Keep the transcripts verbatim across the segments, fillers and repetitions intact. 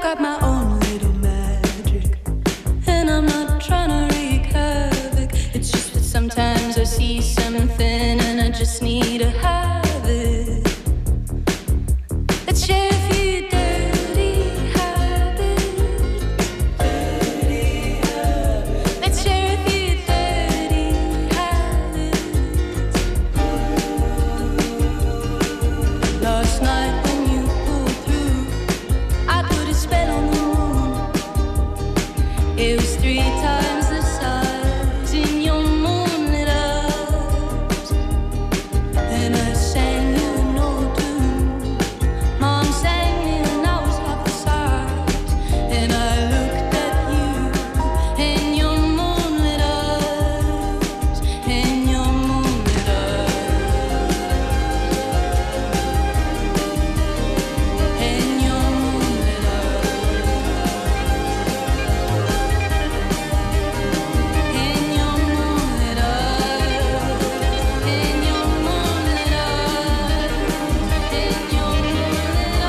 got my own little magic, and I'm not trying to wreak havoc. It's just that sometimes I see something and I just need to have it. Let's share a few dirty habits. Dirty habits. Let's share a few dirty habits. Last night when you pulled through, I put a spell on the moon. It was three times the size in your moonlit eyes, and I sang you an old tune. Mom sang me when I was half the size, and I looked at you in your moonlit eyes, in your moonlit eyes, in your moonlit in your moonlit eyes, in your moonlit eyes, in your moonlit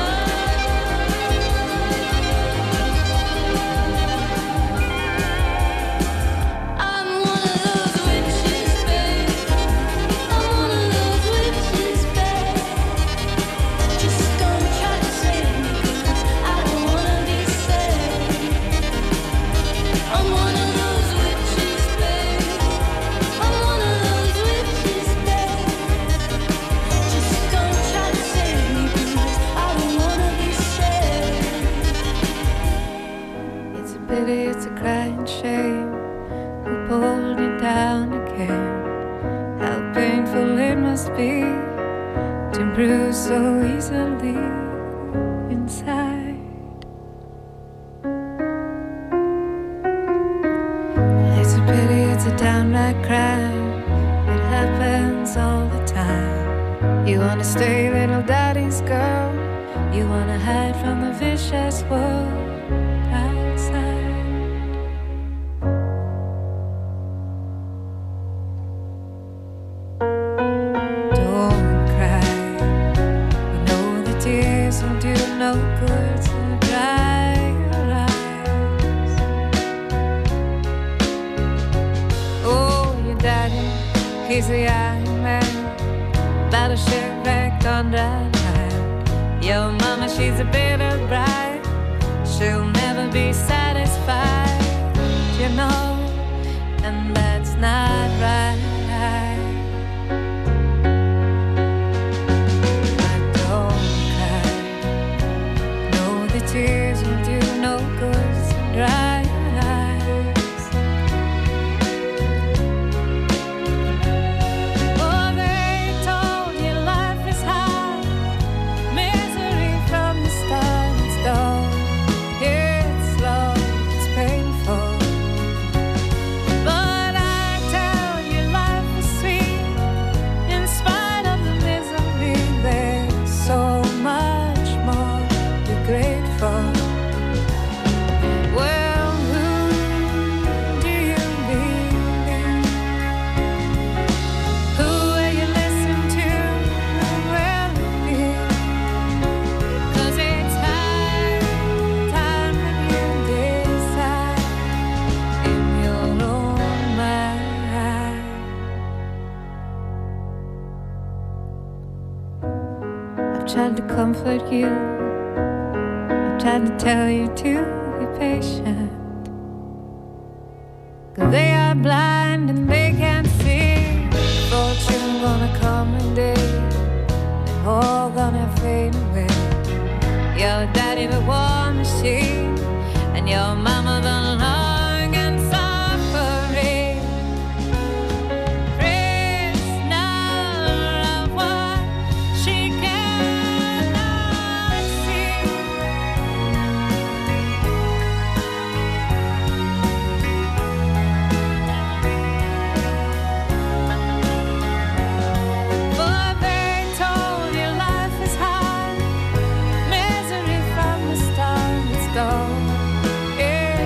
eyes. I'm one of those witches, babe. I'm one of those witches, babe. Just don't try to save me, 'cause I don't wanna be saved. I'm one of those witches, babe. I'm one of those witches, babe. Just don't try to save me, 'cause I don't wanna be saved. It's a pity, it's a crying shame. Who pulled you down again? How painful it must be to bruise so easily inside. It's a pity, it's a downright crime. It happens all the time. You wanna stay little daddy's girl. You wanna hide from the vicious world outside. Don't cry. You know the tears will do no good, so dry your eyes. Oh, your daddy, he's the Iron Man. Battleship wrecked on dry land. Your mama, she's a bitter bride. She'll never be satisfied, you know, and that's not right. But don't cry. No, the tears will do no good, so dry your eyes. Oh, they told you life is hard, misery from the start. It's dull, it's slow, it's painful. But I tell you life is sweet, in spite of the misery. There's so much more to be grateful. Well, who do you believe in? Who will you listen to? Who will you feel? 'Cause it's time, time that you decide in your own mind. I've tried to comfort you. I've tried to tell you to be patient. 'Cause they are blind and they can't see. Fortune gonna come one day, and all gonna fade away. Your daddy the war machine, and your mama the long and suffering prisoner of what she cannot see. But they told you life is hard, misery from the start. It's dull,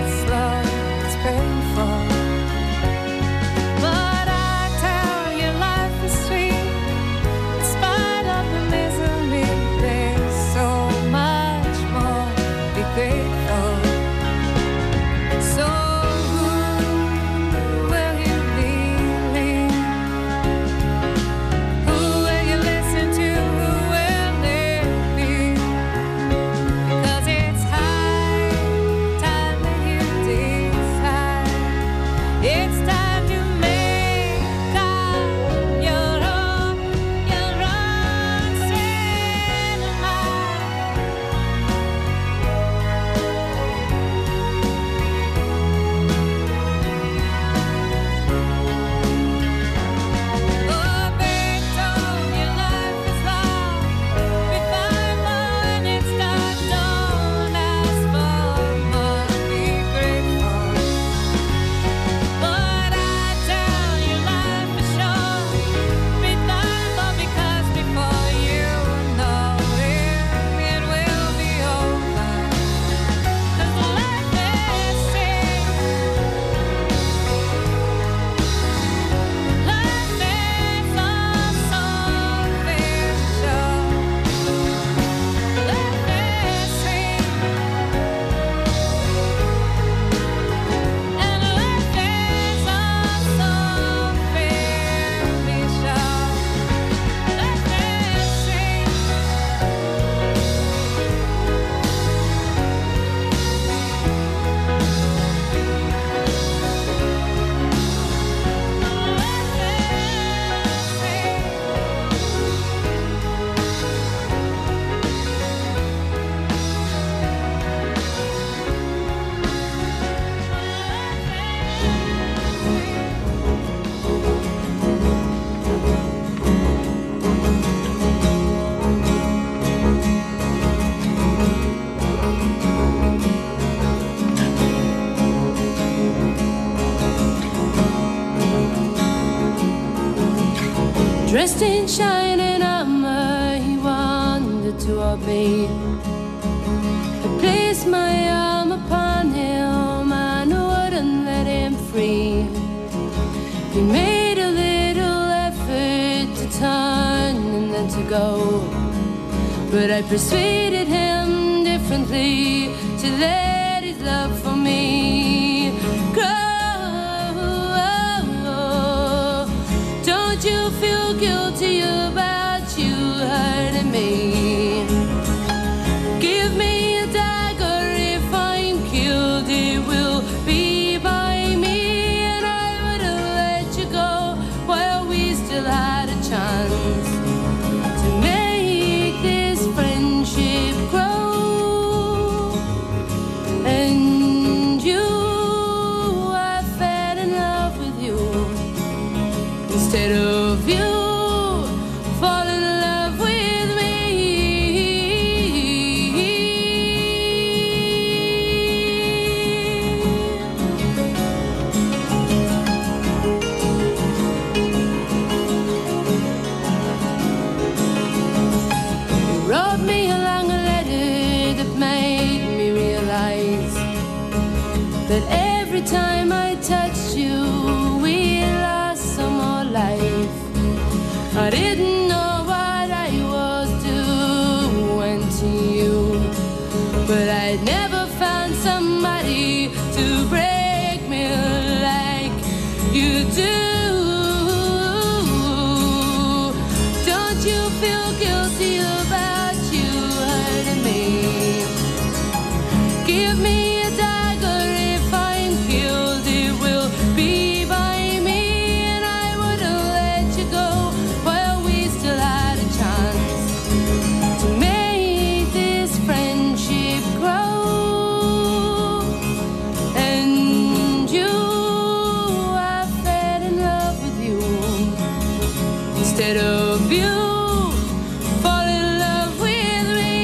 Dressed in shining armor, he wandered toward me. I placed my arm upon him and wouldn't let him free. He made a little effort to turn and then to go, but I persuaded him differently to let his love for me grow. Don't you feel guilty about you hurting me? Give me a dagger, if I'm killed it will be by me, and I wouldn't let you go while we still had a chance to make this friendship grow. And you, I fell in love with you instead of you fall in love with me. You wrote me a long letter that made me realize that every time I touched you, we lost some more life. I didn't know what I was doing to you, but I'd never found somebody to break me like you do. Don't you feel guilty about you hurting me? Give me a dagger, if I'm killed it will be by me, and I wouldn't let you go while we still had a chance to make this friendship grow. And you, I fell in love with you instead of you fall in love with me.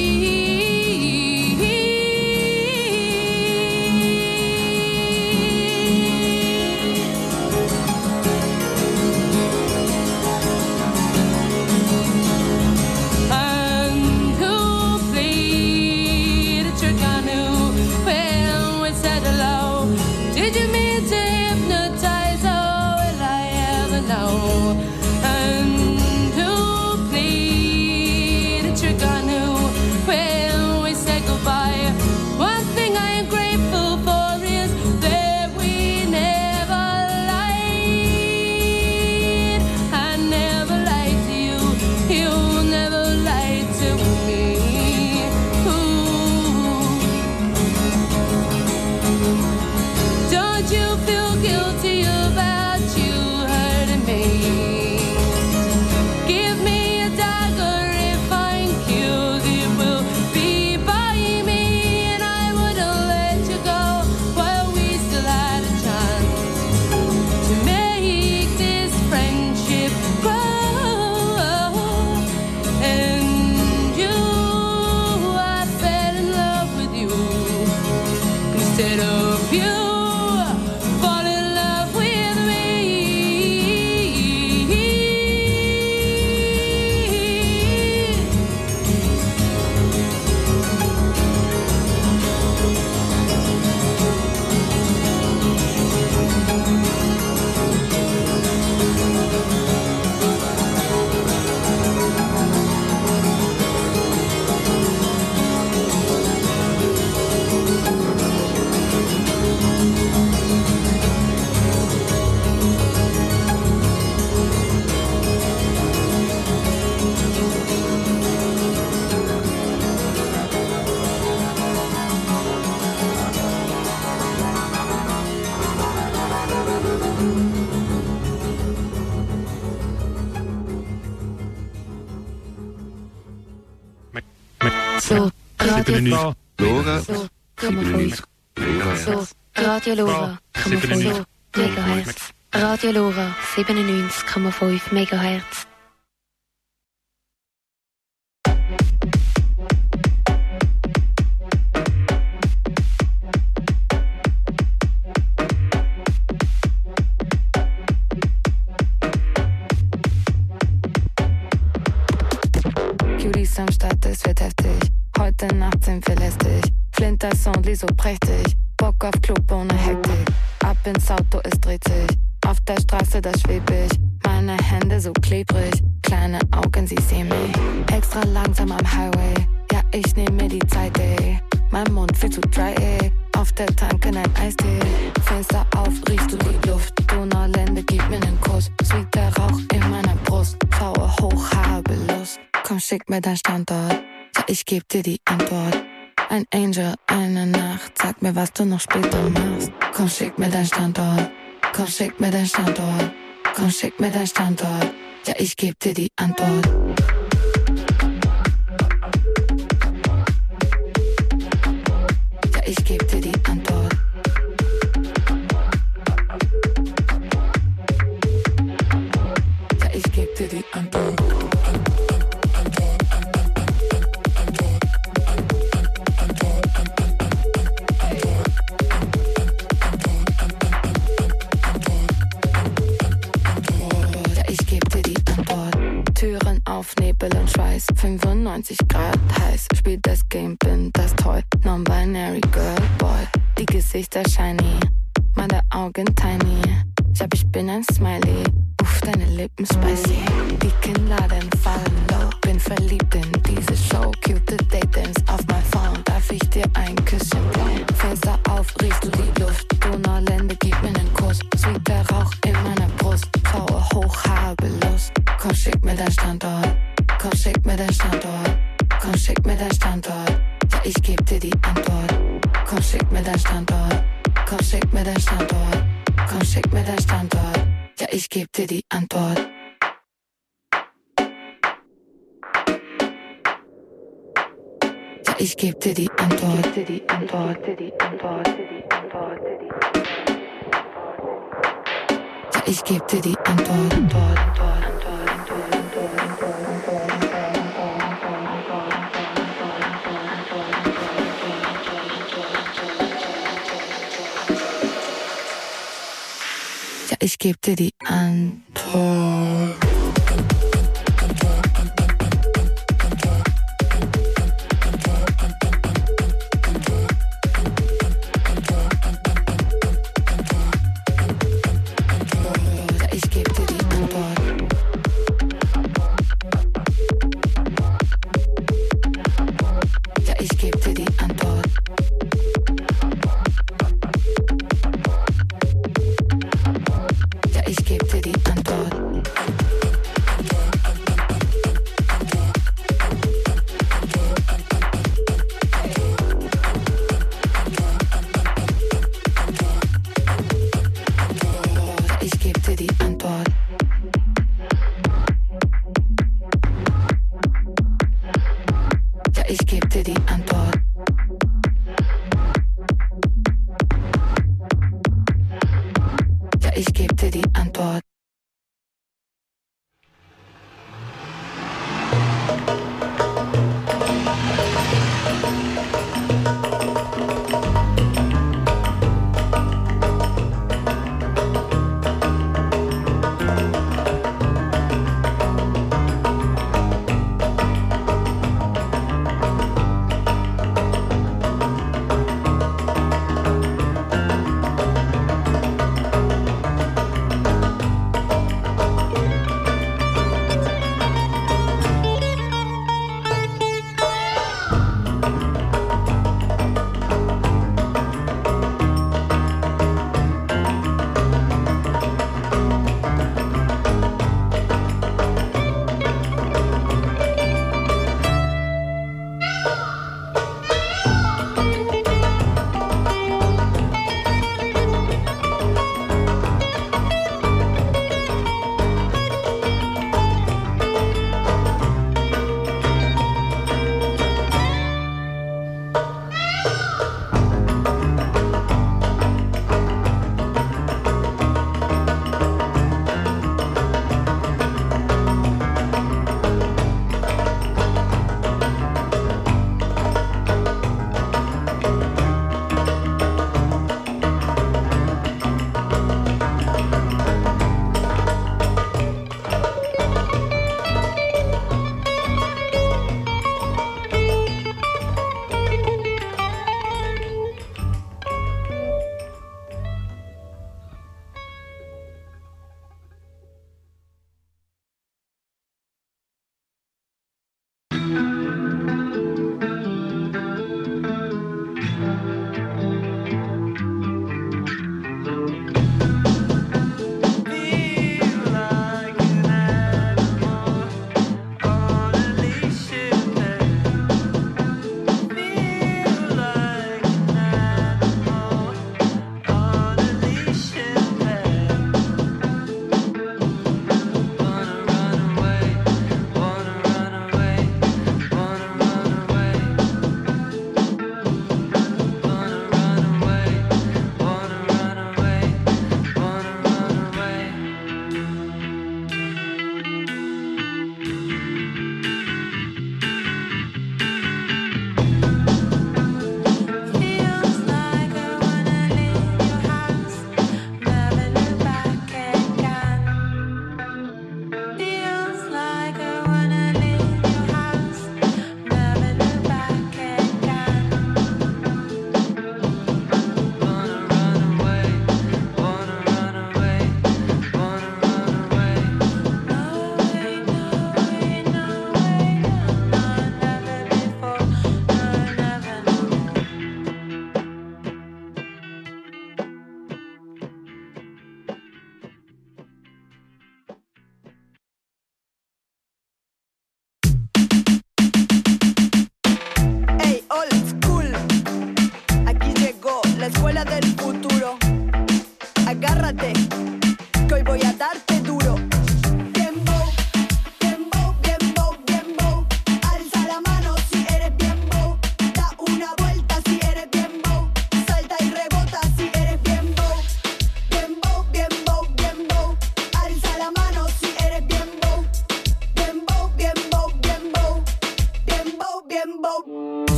And who played a trick on you when we said hello? Did you mean to hypnotize? Oh, will I ever know? And who played a trick on you when we said goodbye? One thing I am grateful for is that we never lied. I never lied to you, you never lied to me. Ooh. Don't you feel guilty about you hurting me? Give me a dagger, if I'm killed it will be by me, and I wouldn't let you go while we still had a chance to make this friendship grow. And you, I fell in love with you instead of you fall in love with me. So, Radio Lora. Lora. So, So, Radio Lora, so, Megahertz. Radio Lora, siebenundneunzig Komma fünf Megahertz. Cuties am Start, es wird heftig. Heute Nacht sind wir lästig. Flinter Sound, so prächtig. Bock auf Club ohne Hektik. Ab ins Auto, es dreht sich. Auf der Straße, da schweb ich. Meine Hände so klebrig. Kleine Augen, sie sehen mich. Extra langsam am Highway. Ja, ich nehm mir die Zeit, ey. Mein Mund viel zu dry, ey. Auf der Tanke ein Eistee. Fenster auf, riechst du die Luft. Donaulände, gib mir nen Kuss. Sweeter Rauch in meiner Brust. Faue hoch, habe Lust. Komm, schick mir dein Standort. Ja, ich geb dir die Antwort. Ein Angel, eine Nacht. Sag mir, was du noch später machst. Komm, schick mir dein Standort. Komm, schick mir dein Standort. Komm, schick mir dein Standort. Ja, ich geb dir die Antwort. Ja, ich geb dir die Antwort. Ja, ich geb dir die Antwort. Türen auf, Nebel und Schweiß, fünfundneunzig Grad heiß, spielt das Game, bin das toll, non-binary Girl, Boy, die Gesichter shiny, meine Augen tiny, ich hab, ich bin ein Smiley, uff, deine Lippen spicy, die Kinnladen fallen low, bin verliebt in diese Show, cute Datings auf mein Phone, darf ich dir ein Küsschen blauen, Fenster auf, riechst du die Luft, Donaulände, gib mir nen Kuss, sweeter Rauch in meiner Brust, Faue hoch, habe Lust. Komm, schick mir dein Standort. Komm, schick mir dein Standort. Komm, schick mir dein Standort. Ja, ich geb dir die Antwort. Komm, schick mir dein Standort. Komm, schick mir dein Standort. Komm, schick mir dein Standort. Ja, ich geb dir die Antwort. Ja, ich geb dir die Antwort. Ich geb dir die Antwort. Die Antwort. Die Antwort. Ja, ich geb dir die Antwort. Antwort. Ja, ich geb dir die Antwort.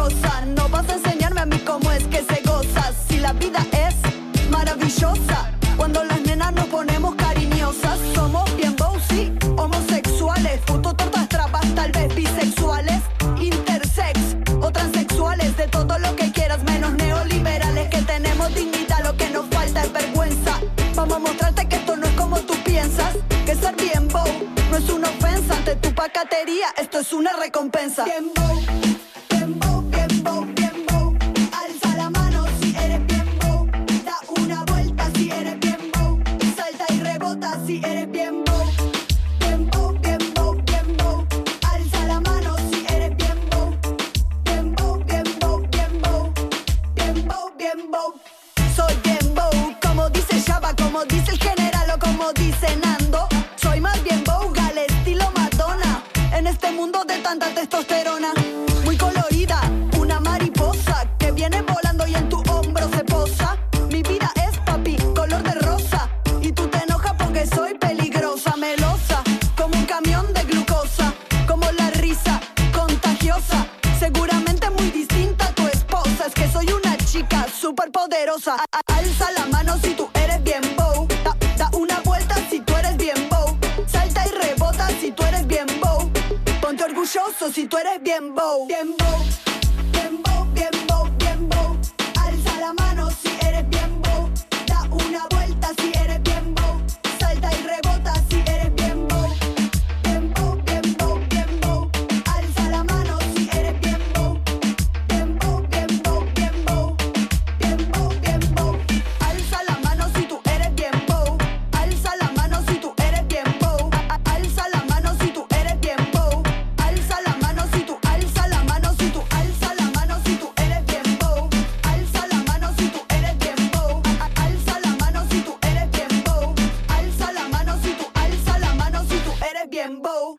orgullosa. No vas a enseñarme a mí cómo es que se goza. Si la vida es maravillosa, cuando las nenas nos ponemos cariñosas. Somos bien bossy, homosexuales, puto, tortas, trapas, tal vez bisexuales, intersex o transexuales, de todo lo que quieras menos neoliberales. Que tenemos dignidad, lo que nos falta es vergüenza. Vamos a mostrarte que esto no es como tú piensas, que ser bien bow no es una ofensa. Ante tu pacatería esto es una recompensa. Bien bow, bien bow, bien bow, bien bow. Alza la mano si eres bien bow. Da una vuelta si eres bien bow. Salta y rebota si eres bien bow. Bien bow, bien bow, bien bow. Alza la mano si eres bien bow. Bien bow, bien bow, bien bow. Bien bow, bien bow. Soy bien bow, como dice Shaba, como dice el general o como dice Nando. Soy más bien boga al estilo Madonna. En este mundo de tanta testosterona, muy colorida, una mariposa que viene volando y en tu hombro se posa. Mi vida es, papi, color de rosa. Y tú te enojas porque soy peligrosa, melosa, como un camión de glucosa, como la risa contagiosa. Seguramente muy distinta a tu esposa. Es que soy una chica súper poderosa. Alza la mano si tú eres bien bow. Da, da una vuelta si tú eres bien bow. Salta y rebota si tú eres bien bow. Ponte orgulloso si tú eres bien bow. Bien bow, bien bow, bien bow, bien bow. Alza la mano si eres bien bow. Da una vuelta si eres bien bow. Salta y rebota si eres bien bow. Bien bow, bien bow, bien bow. Alza la mano si eres bien bow. Bien bow, bien bow, bien bow. Bien bow, bien bow. Alza la mano si tú eres bien bow. Alza la mano si tú eres bien bow. Alza la mano si tú eres bien bow. Alza la mano si tú, alza la mano si tú, alza la mano si tú eres bien bow. Alza la mano si tú eres bien bow. Alza la mano si tú eres bien bow. Alza la mano si tú, alza la mano si tú eres bien bow.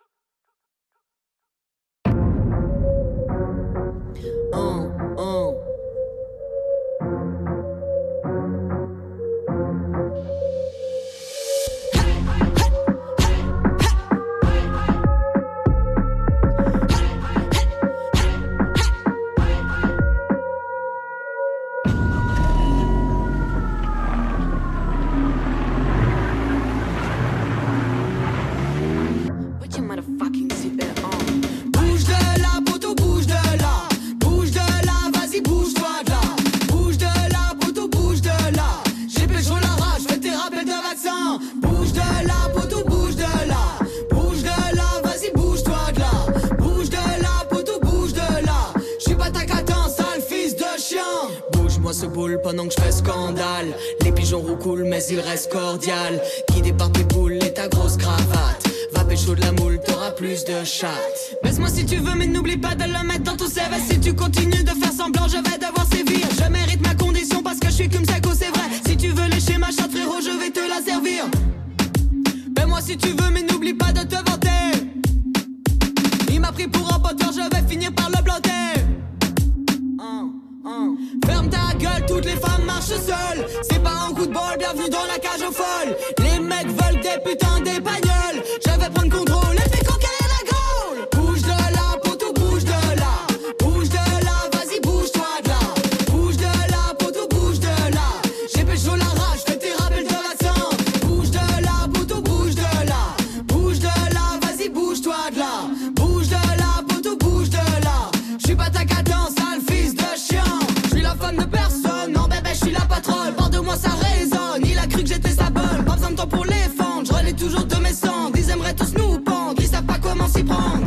Uh, uh. Put your motherfucking seatbelt on. Bouge de là, poteau, bouge de là. Bouge de là, vas-y, bouge-toi de là. Bouge de là, poteau, bouge de là. J'ai pécho la rage, fais tes rappels de vaccin. Bouge de là, poteau, bouge de là. Bouge de là, vas-y, bouge-toi de là. Bouge de là, poteau, bouge de là. J'suis pas ta catin, sale fils de chien. Bouge-moi ce boule pendant que j'fais scandale. Les pigeons roucoulent, mais ils restent cordial. Guidé par tes boules et ta grosse cravate. Va pécho de la moule, t'auras plus de chatte. Baisse-moi si tu veux, mais n'oublie pas de le mettre dans ton C V. Si tu continues de faire semblant, je vais devoir sévir. Je mérite ma condition parce que je suis comme Psycho, c'est vrai. Si tu veux lécher ma chatte, frérot, je vais te la servir. Baisse-moi si tu veux, mais n'oublie pas de te vanter. Il m'a pris pour un poteur, je vais finir par le planter. Un, un. Ferme ta gueule, toutes les femmes marchent seules. C'est pas un coup de bol, bienvenue dans la cage aux folles. Les mecs veulent des putains d'épagnols. Je vais prendre contrôle et fais conquérir la Gaule. Bouge de là, poteau, bouge de là. Bouge de là, vas-y, bouge-toi de là. Bouge de là, poteau, bouge de là. J'ai pécho la rage, fais tes rappels de vaccin. Bouge de là, poteau, bouge de là. Bouge de là, vas-y, bouge-toi de là. Bouge de là, poteau, bouge de là. J'suis pas ta catin, sale fils de chien. J'suis la femme de personne, non bébé, j'suis la patronne. Par de moi ça résonne, il a cru que j'étais sa bonne. Pas besoin de temps pour les fendre, je relais toujours de mes cendres. Ils aimeraient tous nous pendre, ils savent pas comment s'y prendre.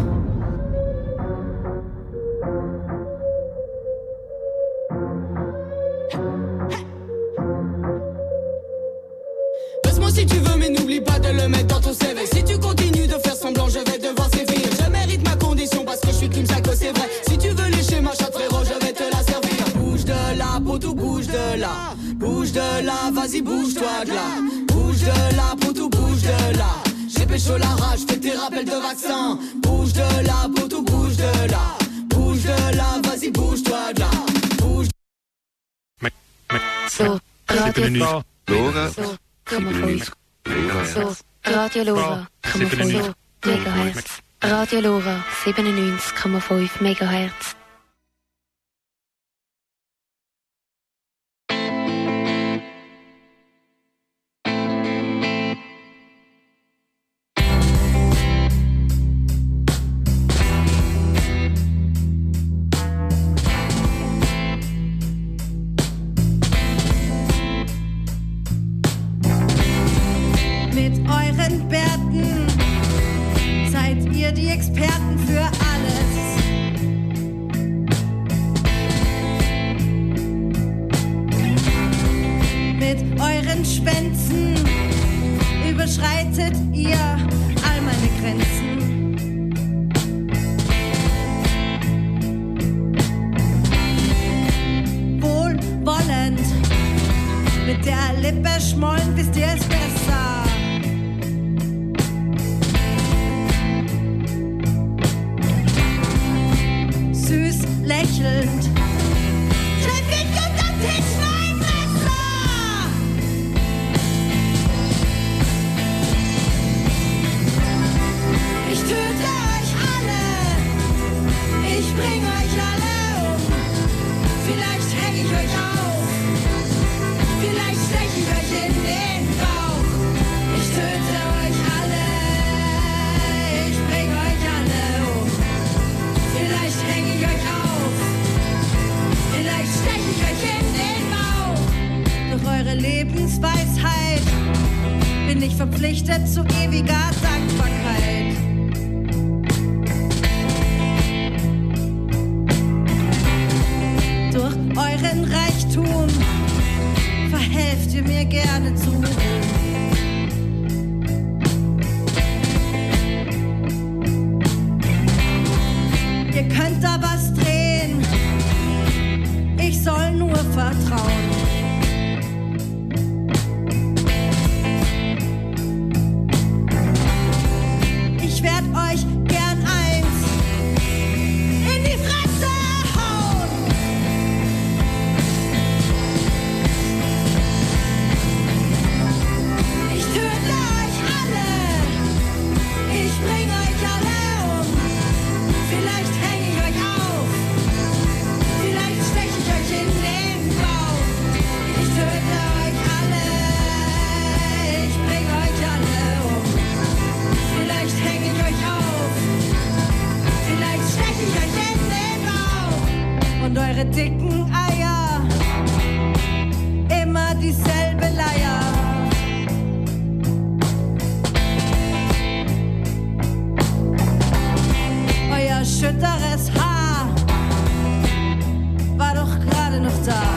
Baisse-moi si tu veux, mais n'oublie pas de le mettre dans ton C V. Si tu continues de faire semblant, je vais devoir sévir. Je mérite ma condition parce que je suis Kim Psycho, c'est vrai. Si tu veux lécher ma chatte, frérot, je vais te la servir. Bouge de là, poteau, bouge de là. Bouge de là, vas-y, bouge-toi de là. Bouge de là, poteau, bouge de là. J'ai pécho la rage, fais tes rappels de vaccin. Bouge de là, poteau, bouge de là. Bouge de là, vas-y, bouge-toi de là. Bouge. So, Radio Lora. So, fünf. So, Radio Lora, fünf Megahertz. Radio Lora, siebenundneunzig Komma fünf Megahertz. die Experten für alles. Mit euren Schwänzen überschreitet ihr all meine Grenzen. Wohlwollend mit der Lippe schmollen, wisst ihr es besser. Süß lächelnd treff ich unter Tisch mein Messer. Ich töte euch alle, ich bring euch alle um. Vielleicht häng ich euch auf, vielleicht stech ich euch in den Bauch. Ich töte euch alle, ich bring euch alle um. Vielleicht häng ich euch auf, vielleicht stech ich euch in den Bauch. Durch eure Lebensweisheit bin ich verpflichtet zu ewiger Dankbarkeit. Durch euren Reichtum verhelft ihr mir gerne zu. Ihr könnt da was drehen, ich soll nur vertrauen. Ich werd euch gern eins in die Fresse hauen. Ich töte euch alle, ich bring euch alle um. Vielleicht häng ich euch auf, vielleicht stech ich euch in den Bauch. Ich töte euch alle, ich bring euch alle um. Vielleicht häng ich euch auf, vielleicht stech ich euch in den Bauch. Und eure dicken Eier, immer dieselbe Leier. Euer schütteres Haar war doch gerade noch da.